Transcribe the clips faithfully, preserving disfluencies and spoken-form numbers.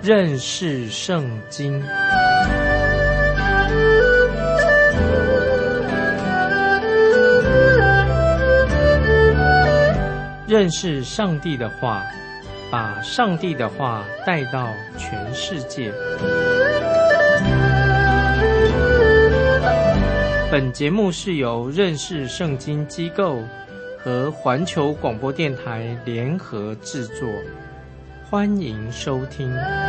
认识圣经。认识上帝的话，把上帝的话带到全世界。本节目是由认识圣经机构和环球广播电台联合制作，欢迎收听。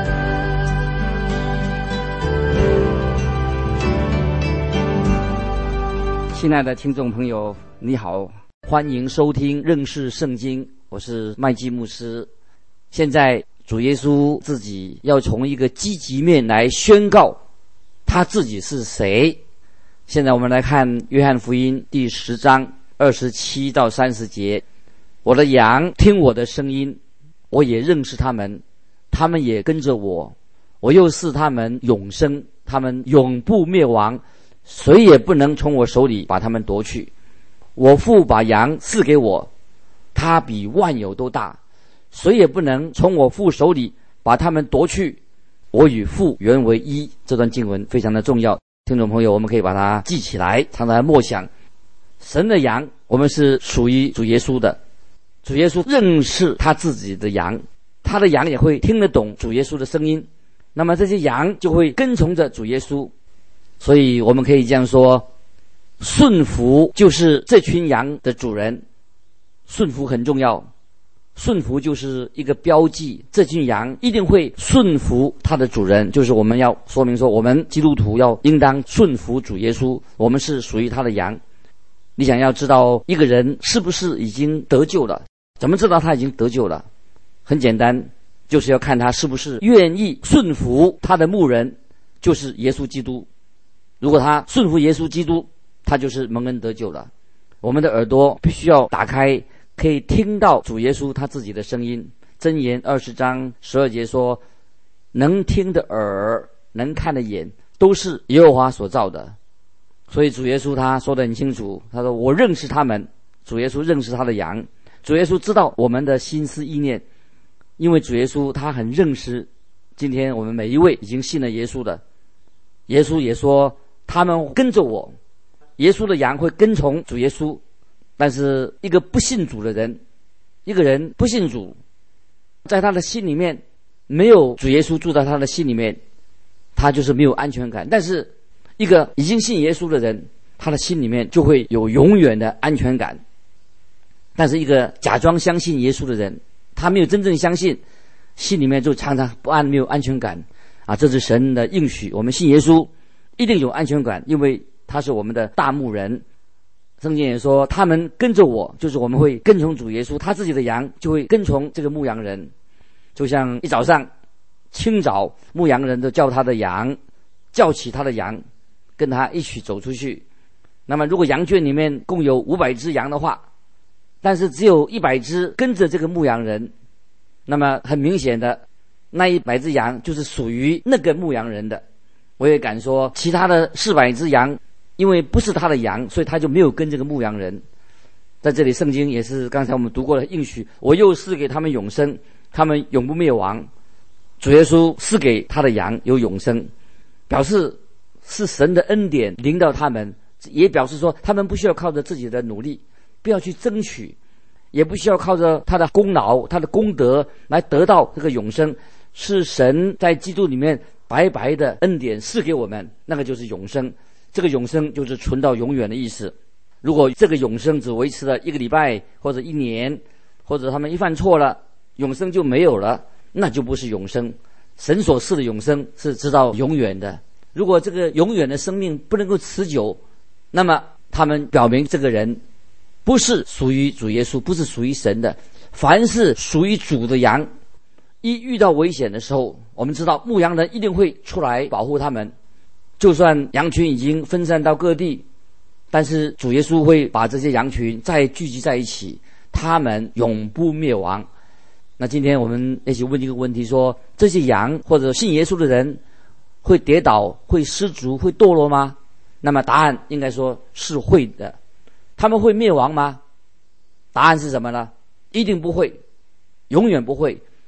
亲爱的听众朋友，你好，欢迎收听认识圣经，我是麦基牧师。现在主耶稣自己要从一个积极面来宣告他自己是谁。现在我们来看约翰福音第十章二十七到三十节。我的羊听我的声音，我也认识他们，他们也跟着我，我又赐他们永生，他们永不灭亡，谁也不能从我手里把他们夺去。我父把羊赐给我，他比万有都大，谁也不能从我父手里把他们夺去。我与父原为一。这段经文非常的重要，听众朋友，我们可以把它记起来，常常默想。神的羊，我们是属于主耶稣的，主耶稣认识他自己的羊，他的羊也会听得懂主耶稣的声音，那么这些羊就会跟从着主耶稣。所以我们可以这样说，顺服就是这群羊的主人，顺服很重要，顺服就是一个标记，这群羊一定会顺服他的主人，就是我们要说明说，我们基督徒要应当顺服主耶稣，我们是属于他的羊。你想要知道一个人是不是已经得救了，怎么知道他已经得救了？很简单，就是要看他是不是愿意顺服他的牧人，就是耶稣基督。如果他顺服耶稣基督，他就是蒙恩得救了。我们的耳朵必须要打开，可以听到主耶稣他自己的声音。箴言二十章十二节说，能听的耳，能看的眼，都是耶和华所造的。所以主耶稣他说得很清楚，他说我认识他们。主耶稣认识他的羊，主耶稣知道我们的心思意念，因为主耶稣他很认识今天我们每一位已经信了耶稣的。耶稣也说他们跟着我，耶稣的羊会跟从主耶稣。但是一个不信主的人，一个人不信主，在他的心里面没有主耶稣住在他的心里面，他就是没有安全感。但是一个已经信耶稣的人，他的心里面就会有永远的安全感。但是一个假装相信耶稣的人，他没有真正相信，心里面就常常不安，没有安全感啊！这是神的应许，我们信耶稣一定有安全感，因为他是我们的大牧人。圣经也说他们跟着我，就是我们会跟从主耶稣，他自己的羊就会跟从这个牧羊人。就像一早上清早，牧羊人都叫他的羊，叫起他的羊，跟他一起走出去。那么如果羊圈里面共有五百只羊的话，但是只有一百只跟着这个牧羊人，那么很明显的，那一百只羊就是属于那个牧羊人的。我也敢说，其他的四百只羊因为不是他的羊，所以他就没有跟这个牧羊人。在这里圣经也是刚才我们读过的应许，我又赐给他们永生，他们永不灭亡。主耶稣赐给他的羊有永生，表示是神的恩典临到他们，也表示说他们不需要靠着自己的努力，不要去争取，也不需要靠着他的功劳他的功德来得到这个永生，是神在基督里面白白的恩典赐给我们，那个就是永生。这个永生就是存到永远的意思。如果这个永生只维持了一个礼拜或者一年，或者他们一犯错了，永生就没有了，那就不是永生。神所赐的永生是直到永远的。如果这个永远的生命不能够持久，那么他们表明这个人不是属于主耶稣，不是属于神的。凡是属于主的羊，一遇到危险的时候，我们知道牧羊人一定会出来保护他们。就算羊群已经分散到各地，但是主耶稣会把这些羊群再聚集在一起，他们永不灭亡。那今天我们一起问一个问题，说这些羊或者信耶稣的人会跌倒，会失足，会堕落吗？那么答案应该说是会的。他们会灭亡吗？答案是什么呢？一定不会，永远不会。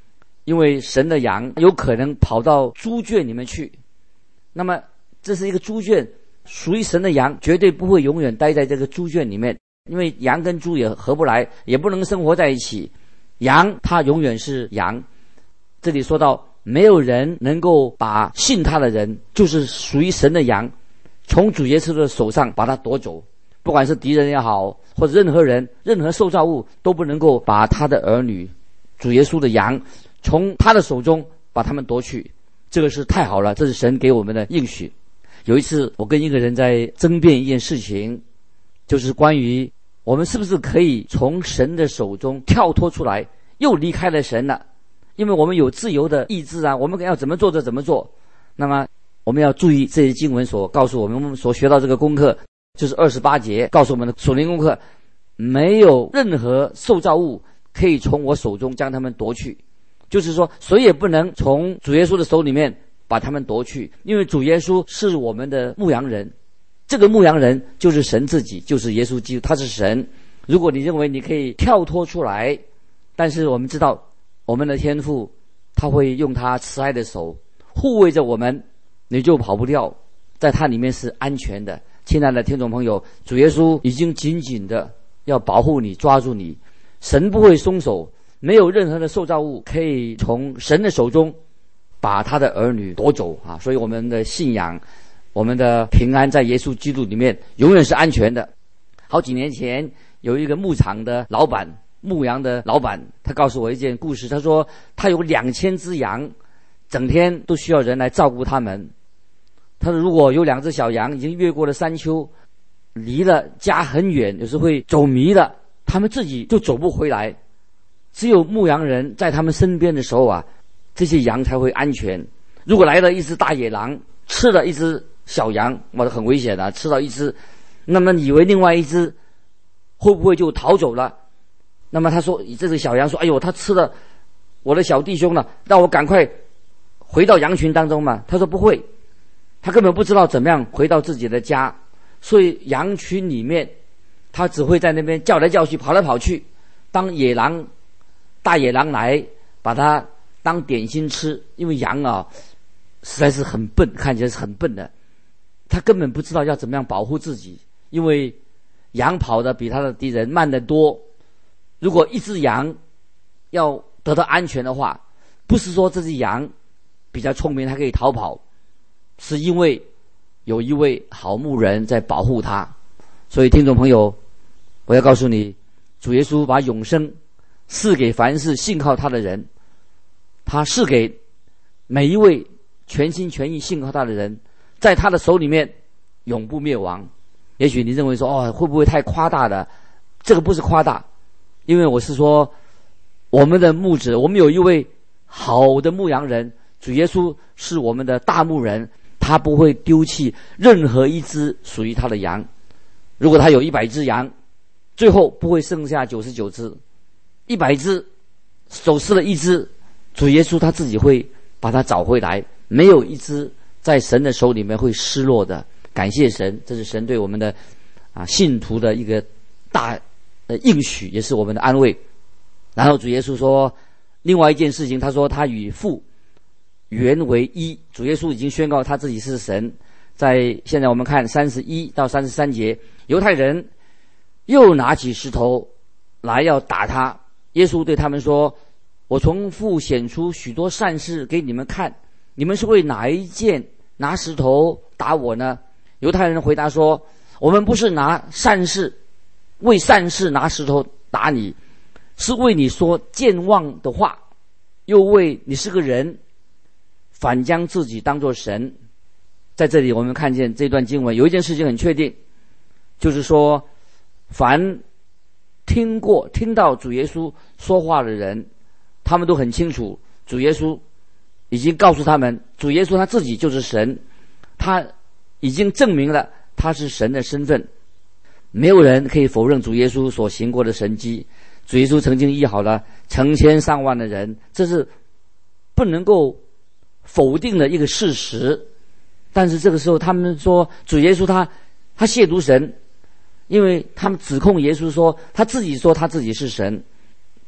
因为神的羊有可能跑到猪圈里面去，那么这是一个猪圈，属于神的羊绝对不会永远待在这个猪圈里面，因为羊跟猪也合不来，也不能生活在一起。羊它永远是羊。这里说到没有人能够把信他的人，就是属于神的羊，从主耶稣的手上把他夺走，不管是敌人也好，或者任何人，任何受造物都不能够把他的儿女，主耶稣的羊，从他的手中把他们夺去。这个是太好了，这是神给我们的应许。有一次我跟一个人在争辩一件事情，就是关于我们是不是可以从神的手中跳脱出来，又离开了神了。因为我们有自由的意志啊，我们要怎么做就怎么做。那么我们要注意这些经文所告诉我们，我们所学到这个功课，就是二十八节告诉我们的属灵功课，没有任何受造物可以从我手中将他们夺去，就是说谁也不能从主耶稣的手里面把他们夺去，因为主耶稣是我们的牧羊人，这个牧羊人就是神自己，就是耶稣基督，他是神。如果你认为你可以跳脱出来，但是我们知道我们的天父他会用他慈爱的手护卫着我们，你就跑不掉，在他里面是安全的。亲爱的听众朋友，主耶稣已经紧紧的要保护你，抓住你，神不会松手，没有任何的受造物可以从神的手中把他的儿女夺走啊！所以我们的信仰，我们的平安在耶稣基督里面永远是安全的。好几年前有一个牧场的老板，牧羊的老板，他告诉我一件故事。他说他有两千只羊，整天都需要人来照顾他们。他说如果有两只小羊已经越过了山丘，离了家很远，有时会走迷了，他们自己就走不回来，只有牧羊人在他们身边的时候啊，这些羊才会安全。如果来了一只大野狼吃了一只小羊，哇，很危险的，吃到一只，那么以为另外一只会不会就逃走了？那么他说这个小羊说，哎呦，他吃了我的小弟兄了，让我赶快回到羊群当中嘛。他说不会，他根本不知道怎么样回到自己的家，所以羊群里面他只会在那边叫来叫去，跑来跑去。当野狼大野狼来把它当点心吃，因为羊啊实在是很笨，看起来是很笨的，他根本不知道要怎么样保护自己，因为羊跑得比他的敌人慢得多。如果一只羊要得到安全的话，不是说这只羊比较聪明它可以逃跑，是因为有一位好牧人在保护它。所以听众朋友，我要告诉你，主耶稣把永生赐给凡是信靠他的人，他赐给每一位全心全意信靠他的人，在他的手里面永不灭亡。也许你认为说，哦，会不会太夸大了？这个不是夸大，因为我是说我们的牧者，我们有一位好的牧羊人，主耶稣是我们的大牧人，他不会丢弃任何一只属于他的羊。如果他有一百只羊，最后不会剩下九十九只，一百只走失了一只，主耶稣他自己会把它找回来，没有一只在神的手里面会失落的。感谢神，这是神对我们的啊信徒的一个大呃应许，也是我们的安慰。然后主耶稣说另外一件事情，他说他与父原为一，主耶稣已经宣告他自己是神。在现在我们看三十一到三十三节，犹太人又拿起石头来要打他，耶稣对他们说，我从父显出许多善事给你们看，你们是为哪一件拿石头打我呢？犹太人回答说，我们不是拿善事为善事拿石头打你，是为你说健忘的话，又为你是个人反将自己当作神。在这里我们看见这段经文有一件事情很确定，就是说凡听过听到主耶稣说话的人，他们都很清楚主耶稣已经告诉他们，主耶稣他自己就是神，他已经证明了他是神的身份。没有人可以否认主耶稣所行过的神迹，主耶稣曾经医好了成千上万的人，这是不能够否定的一个事实。但是这个时候他们说主耶稣他他亵渎神，因为他们指控耶稣说他自己说他自己是神。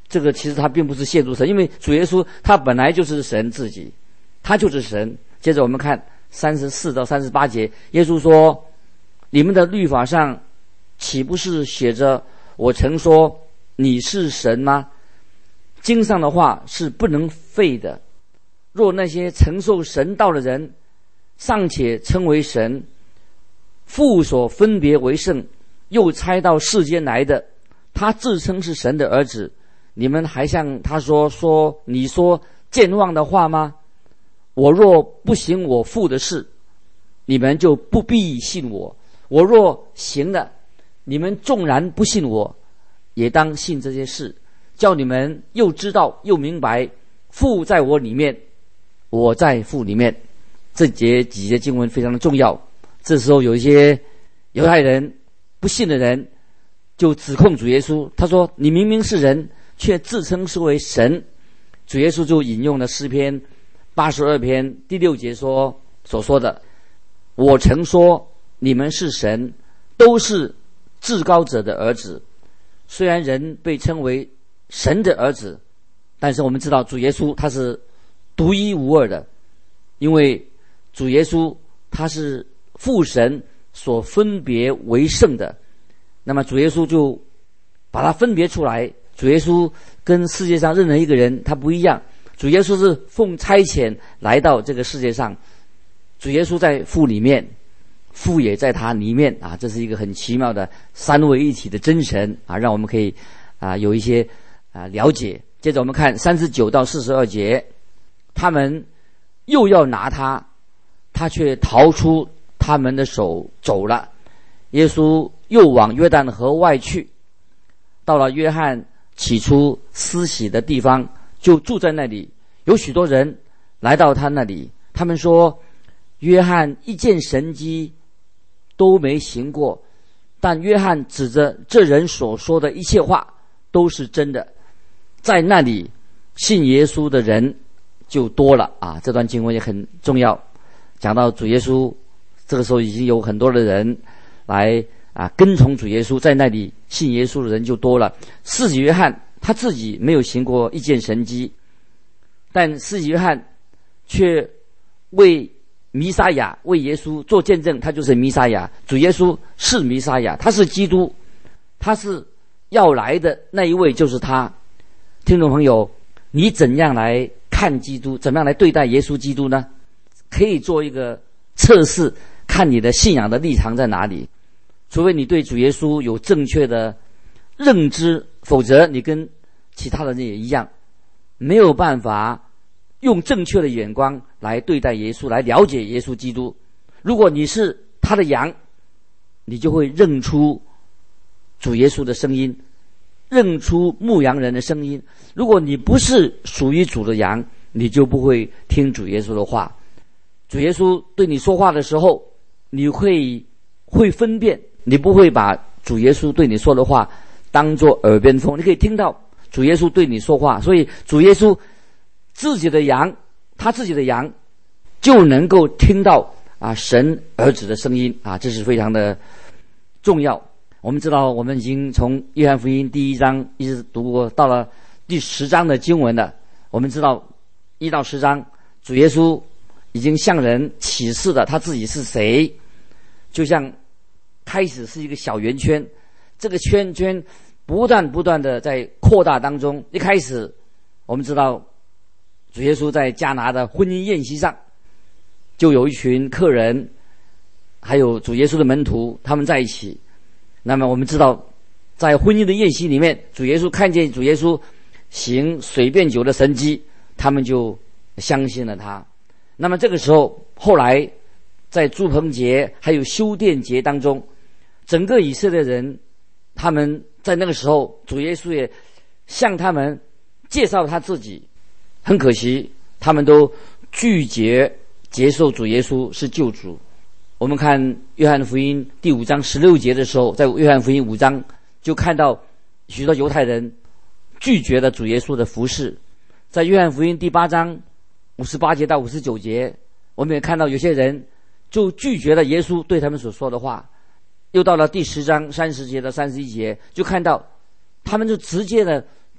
这个其实他并不是亵渎神，因为主耶稣他本来就是神自己，他就是神。接着我们看三十四到三十八节，耶稣说：你们的律法上岂不是写着我曾说你是神吗？经上的话是不能废的。若那些承受神道的人尚且称为神，父所分别为圣又差到世间来的，他自称是神的儿子，你们还向他说说你说健忘的话吗？我若不行我父的事，你们就不必信我；我若行了，你们纵然不信我，也当信这些事，叫你们又知道又明白，父在我里面，我在父里面。这节几节经文非常的重要。这时候有一些犹太人不信的人就指控主耶稣，他说你明明是人，却自称是为神。主耶稣就引用了诗篇八十二篇第六节说所说的：我曾说你们是神，都是至高者的儿子。虽然人被称为神的儿子，但是我们知道主耶稣他是独一无二的，因为主耶稣他是父神所分别为圣的。那么主耶稣就把它分别出来，主耶稣跟世界上任何一个人他不一样，主耶稣是奉差遣来到这个世界上，主耶稣在父里面，父也在他里面啊，这是一个很奇妙的三位一体的真神啊，让我们可以啊有一些啊了解。接着我们看三十九到四十二节，他们又要拿他，他却逃出他们的手走了。耶稣又往约旦河外去，到了约翰起初施洗的地方，就住在那里。有许多人来到他那里，他们说约翰一件神迹都没行过，但约翰指着这人所说的一切话都是真的。在那里信耶稣的人就多了啊！这段经文也很重要，讲到主耶稣，这个时候已经有很多的人来啊跟从主耶稣，在那里信耶稣的人就多了。施洗约翰他自己没有行过一件神迹，但施洗约翰却为弥撒亚为耶稣做见证，他就是弥撒亚，主耶稣是弥撒亚，他是基督，他是要来的那一位，就是他。听众朋友，你怎样来看基督，怎么样来对待耶稣基督呢？可以做一个测试，看你的信仰的立场在哪里。除非你对主耶稣有正确的认知，否则你跟其他的人也一样，没有办法用正确的眼光来对待耶稣，来了解耶稣基督。如果你是他的羊，你就会认出主耶稣的声音，认出牧羊人的声音。如果你不是属于主的羊，你就不会听主耶稣的话。主耶稣对你说话的时候，你会会分辨，你不会把主耶稣对你说的话当作耳边风，你可以听到主耶稣对你说话。所以主耶稣自己的羊，他自己的羊就能够听到啊神儿子的声音啊，这是非常的重要。我们知道，我们已经从约翰福音第一章一直读过到了第十章的经文了。我们知道一到十章，主耶稣已经向人启示了他自己是谁，就像开始是一个小圆圈，这个圈圈不断不断的在扩大当中。一开始我们知道主耶稣在迦拿的婚姻宴席上，就有一群客人还有主耶稣的门徒，他们在一起。那么我们知道，在婚姻的宴席里面，主耶稣看见主耶稣行水变酒的神迹，他们就相信了他。那么这个时候，后来在住棚节还有修殿节当中，整个以色列人，他们在那个时候，主耶稣也向他们介绍他自己。很可惜，他们都拒绝接受主耶稣是救主。我们看约翰福音第五章十六节的时候，在约翰福音五章就看到许多犹太人拒绝了主耶稣的服事。在约翰福音第八章五十八节到五十九节，我们也看到有些人就拒绝了耶稣对他们所说的话。又到了第十章三十节到三十一节，就看到他们就直接的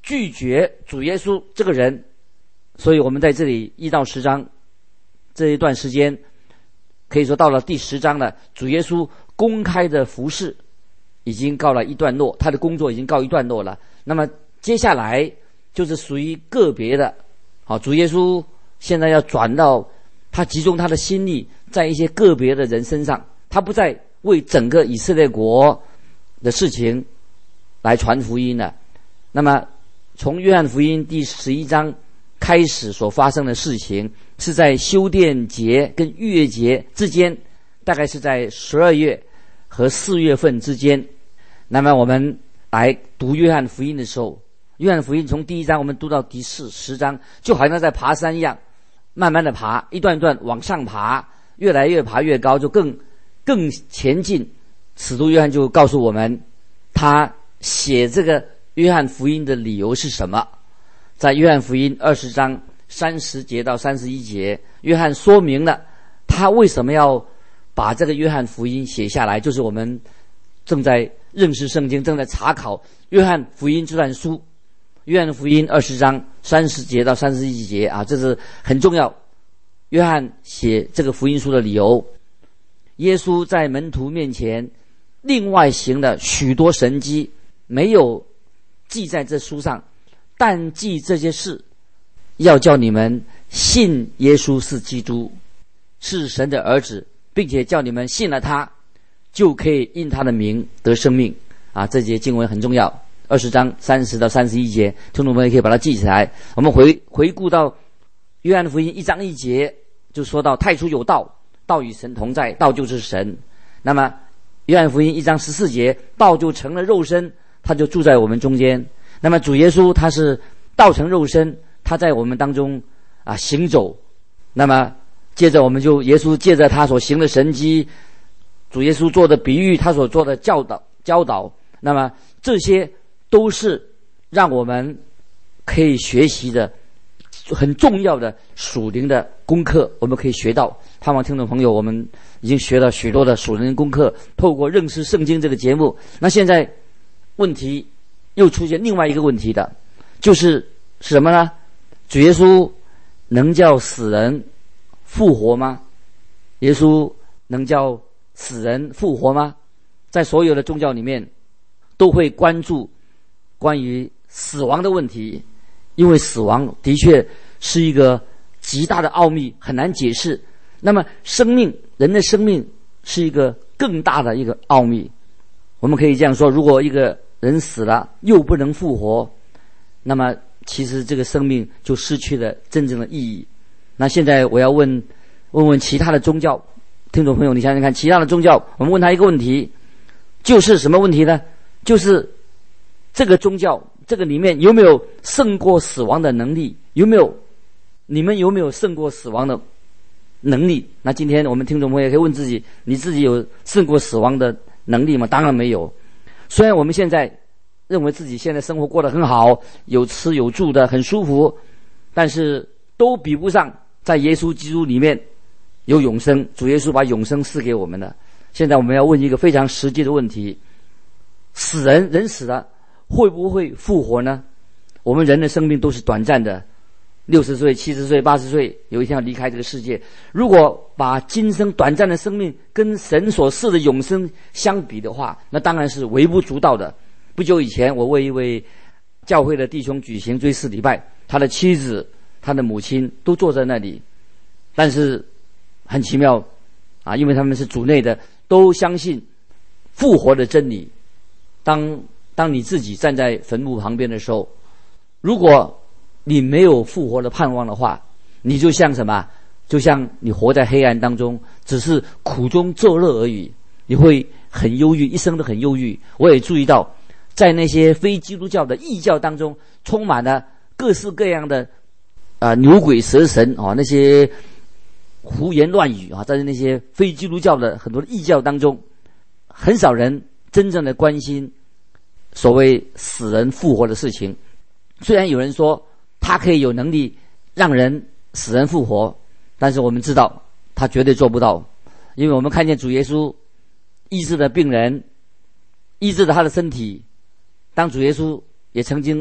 拒绝主耶稣这个人。所以我们在这里一到十章这一段时间，可以说到了第十章了，主耶稣公开的服事已经告了一段落，他的工作已经告一段落了。那么接下来就是属于个别的，好，主耶稣现在要转到他集中他的心力在一些个别的人身上，他不再为整个以色列国的事情来传福音了。那么从约翰福音第十一章开始所发生的事情，是在修殿节跟逾越节之间，大概是在十二月和四月份之间。那么我们来读约翰福音的时候，约翰福音从第一章我们读到第四十章，就好像在爬山一样，慢慢的爬，一段一段往上爬，越来越爬越高，就更更前进。使徒约翰就告诉我们，他写这个约翰福音的理由是什么。在约翰福音二十章三十节到三十一节，约翰说明了他为什么要把这个约翰福音写下来，就是我们正在认识圣经，正在查考约翰福音这段书。约翰福音二十章三十节到三十一节啊，这是很重要。约翰写这个福音书的理由，耶稣在门徒面前另外行了许多神迹，没有记在这书上，但记这些事，要叫你们信耶稣是基督，是神的儿子，并且叫你们信了他，就可以因他的名得生命啊！这节经文很重要，二十章三十到三十一节，听众们也可以把它记起来。我们回回顾到约翰福音一章一节，就说到太初有道，道与神同在，道就是神。那么约翰福音一章十四节，道就成了肉身，他就住在我们中间。那么主耶稣他是道成肉身，他在我们当中啊行走。那么接着我们就耶稣借着他所行的神迹，主耶稣做的比喻，他所做的教导教导，那么这些都是让我们可以学习的很重要的属灵的功课，我们可以学到。盼望听众朋友，我们已经学了许多的属灵功课，透过认识圣经这个节目。那现在问题又出现另外一个问题的，就是什么呢？主耶稣能叫死人复活吗？耶稣能叫死人复活吗？在所有的宗教里面都会关注关于死亡的问题，因为死亡的确是一个极大的奥秘，很难解释。那么生命，人的生命是一个更大的一个奥秘。我们可以这样说，如果一个人死了又不能复活，那么其实这个生命就失去了真正的意义。那现在我要问问问其他的宗教听众朋友，你想想看，其他的宗教，我们问他一个问题，就是什么问题呢？就是这个宗教这个里面有没有胜过死亡的能力？有没有你们有没有胜过死亡的能力？那今天我们听众朋友可以问自己，你自己有胜过死亡的能力吗？当然没有。虽然我们现在认为自己现在生活过得很好，有吃有住的很舒服，但是都比不上在耶稣基督里面有永生，主耶稣把永生赐给我们的。现在我们要问一个非常实际的问题，死人人死了会不会复活呢？我们人的生命都是短暂的，六十岁、七十岁、八十岁，有一天要离开这个世界。如果把今生短暂的生命跟神所赐的永生相比的话，那当然是微不足道的。不久以前，我为一位教会的弟兄举行追思礼拜，他的妻子、他的母亲都坐在那里，但是很奇妙啊，因为他们是主内的，都相信复活的真理。当当你自己站在坟墓旁边的时候，如果你没有复活的盼望的话，你就像什么？就像你活在黑暗当中，只是苦中作乐而已，你会很忧郁，一生都很忧郁。我也注意到，在那些非基督教的异教当中，充满了各式各样的啊、呃、牛鬼蛇神啊，那些胡言乱语啊，在那些非基督教的很多的异教当中，很少人真正的关心所谓死人复活的事情。虽然有人说他可以有能力让人死人复活，但是我们知道他绝对做不到，因为我们看见主耶稣医治了病人，医治了他的身体。当主耶稣也曾经让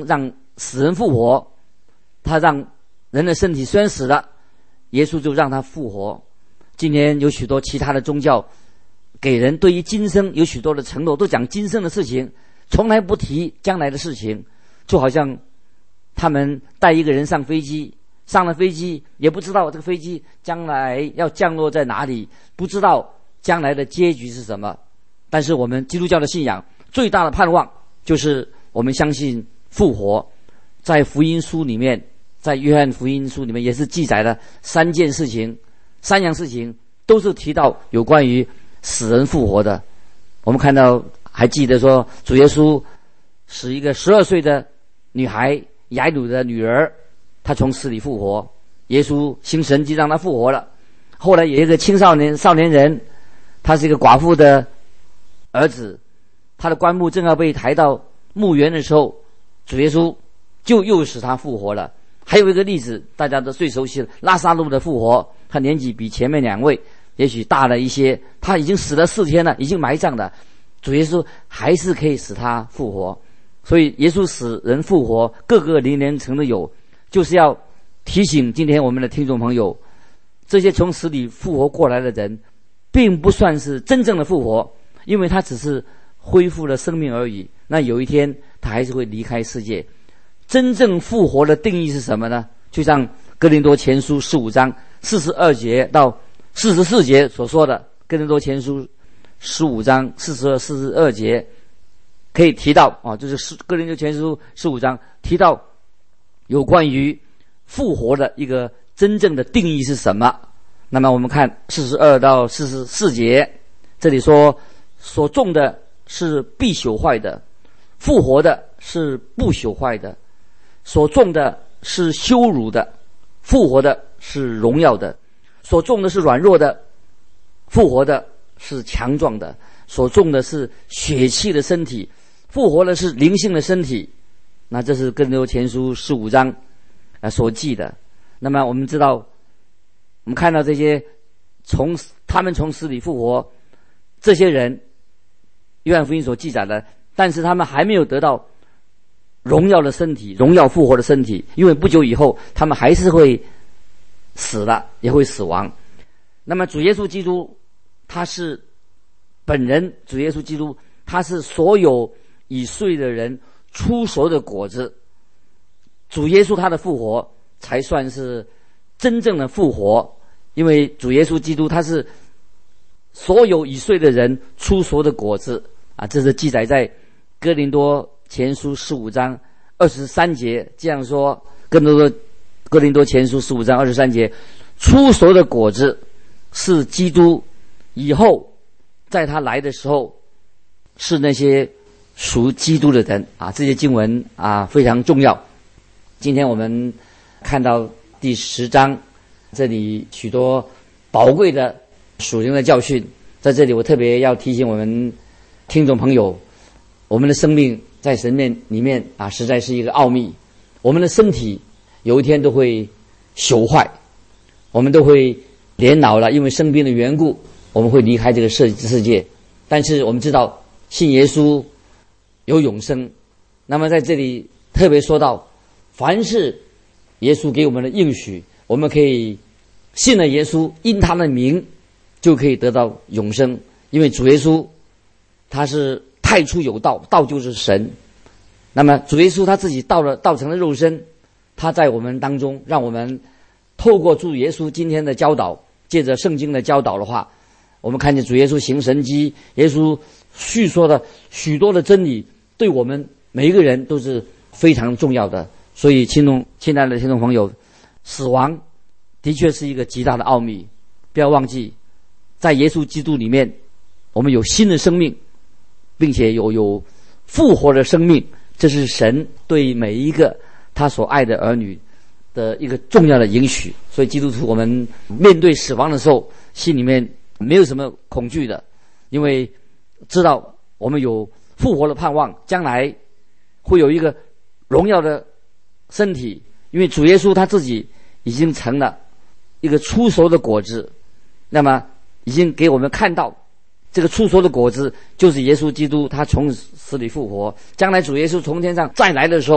死人复活，他让人的身体虽然死了，耶稣就让他复活。今天有许多其他的宗教给人对于今生有许多的承诺，都讲今生的事情，从来不提将来的事情。就好像他们带一个人上飞机，上了飞机也不知道这个飞机将来要降落在哪里，不知道将来的结局是什么。但是我们基督教的信仰最大的盼望就是我们相信复活。在福音书里面，在约翰福音书里面也是记载了三件事情，三样事情都是提到有关于死人复活的。我们看到还记得说，主耶稣使一个十二岁的女孩雅鲁的女儿，她从死里复活，耶稣行神迹让她复活了。后来有一个青少年少年人，他是一个寡妇的儿子，他的棺木正要被抬到墓园的时候，主耶稣就又使他复活了。还有一个例子大家都最熟悉了，拉撒路的复活，他年纪比前面两位也许大了一些，他已经死了四天了，已经埋葬了，主耶稣还是可以使他复活。所以耶稣使人复活，各个年龄层的有，就是要提醒今天我们的听众朋友，这些从死里复活过来的人并不算是真正的复活，因为他只是恢复了生命而已，那有一天他还是会离开世界。真正复活的定义是什么呢？就像哥林多前书十五章四十二节到四十四节所说的，哥林多前书十五章四十二、四十二节可以提到啊，就是哥林多前书十五章提到有关于复活的一个真正的定义是什么。那么我们看四十二到四十四节，这里说所种的是必朽坏的，复活的是不朽坏的；所种的是羞辱的，复活的是荣耀的；所种的是软弱的，复活的是强壮的；所种的是血气的身体，复活的是灵性的身体。那这是哥林多前书十五章啊所记的。那么我们知道，我们看到这些从他们从死里复活，这些人约翰福音所记载的，但是他们还没有得到荣耀的身体，荣耀复活的身体，因为不久以后他们还是会死了，也会死亡。那么主耶稣基督他是本人，主耶稣基督他是所有已睡的人出熟的果子，主耶稣他的复活才算是真正的复活，因为主耶稣基督他是所有已睡的人出熟的果子啊，这是记载在哥林多前书十五章二十三节这样说。哥林多哥林多前书十五章二十三节，出熟的果子是基督以后在他来的时候是那些属基督的人啊，这些经文啊非常重要。今天我们看到第十章，这里许多宝贵的属灵的教训，在这里我特别要提醒我们听众朋友，我们的生命在神面里面啊，实在是一个奥秘。我们的身体有一天都会朽坏，我们都会年老了，因为生病的缘故，我们会离开这个世世界。但是我们知道信耶稣有永生。那么在这里特别说到，凡是耶稣给我们的应许，我们可以信了耶稣，因他的名就可以得到永生。因为主耶稣他是太初有道，道就是神。那么主耶稣他自己道了道成了肉身，他在我们当中，让我们透过主耶稣今天的教导，借着圣经的教导的话，我们看见主耶稣行神迹，耶稣叙说的许多的真理，对我们每一个人都是非常重要的。所以亲众亲爱的听众朋友，死亡的确是一个极大的奥秘，不要忘记在耶稣基督里面我们有新的生命，并且有有复活的生命，这是神对每一个他所爱的儿女的一个重要的应许。所以基督徒我们面对死亡的时候，心里面没有什么恐惧的，因为知道我们有复活的盼望，将来会有一个荣耀的身体，因为主耶稣他自己已经成了一个出熟的果子，那么已经给我们看到这个出熟的果子就是耶稣基督，他从死里复活。将来主耶稣从天上再来的时候，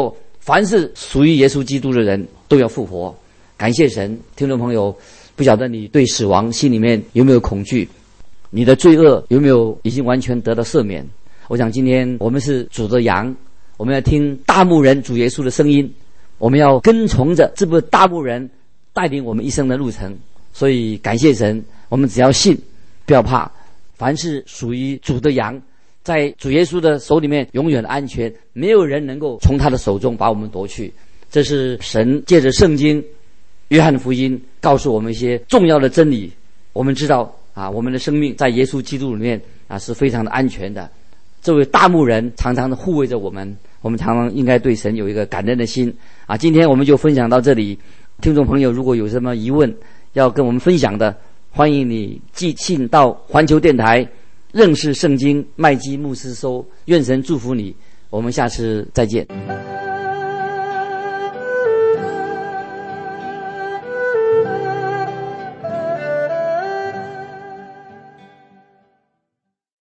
凡是属于耶稣基督的人都要复活。感谢神。听众朋友，不晓得你对死亡心里面有没有恐惧？你的罪恶有没有已经完全得到赦免？我想今天我们是主的羊，我们要听大牧人主耶稣的声音，我们要跟从着这部大牧人带领我们一生的路程。所以感谢神，我们只要信，不要怕。凡是属于主的羊，在主耶稣的手里面永远安全，没有人能够从他的手中把我们夺去。这是神借着圣经约翰福音告诉我们一些重要的真理。我们知道啊，我们的生命在耶稣基督里面啊是非常的安全的。这位大牧人常常的护卫着我们，我们常常应该对神有一个感恩的心啊。今天我们就分享到这里，听众朋友如果有什么疑问要跟我们分享的，欢迎你寄信到环球电台认识圣经麦基牧师收。愿神祝福你，我们下次再见。